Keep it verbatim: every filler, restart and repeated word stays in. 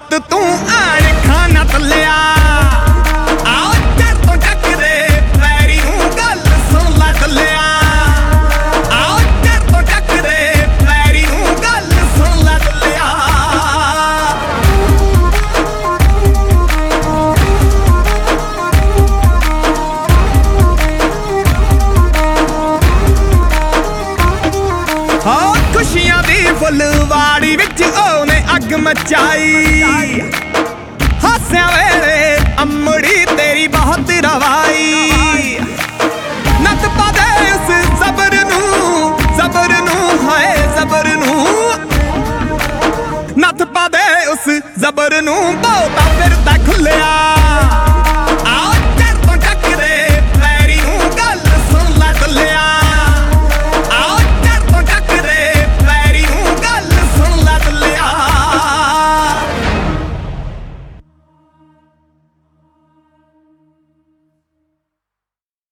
ਪੁੱਤ ਤੂੰ ਆਣ ਖਾਨਾ ਤੱਲਿਆ ਆਓ ਚੜ ਤੋਂ ਚੱਕਦੇ ਪੈਰੀ ਨੂੰ ਗੱਲ ਸੁਣ ਲੈ ਤੱਲਿਆ ਆਓ ਚੜ ਤੋਂ ਚੱਕਦੇ ਪੈਰੀ ਨੂੰ ਗੱਲ ਸੁਣ ਲੈ ਤੱਲਿਆ ਹਾਂ ਖੁਸ਼ੀਆਂ ਦੀ ਫੁੱਲਵਾੜੀ ਵਿੱਚ ਉਹਨੇ ਅੱਗ ਮਚਾਈ ਹਾਸਿਆਂ ਵੇਲੇ ਅੰਮੜੀ ਤੇਰੀ ਬਹੁਤ ਰਵਾਈ ਨੱਥ ਪਾ ਦੇ ਉਸ ਜ਼ਬਰ ਨੂੰ ਜ਼ਬਰ ਨੂੰ ਹਾਏ ਜ਼ਬਰ ਨੂੰ ਨੱਥ ਪਾ ਦੇ ਉਸ ਜ਼ਬਰ ਨੂੰ ਬਹੁਤਾ ਫਿਰਦਾ ਖੁੱਲਿਆ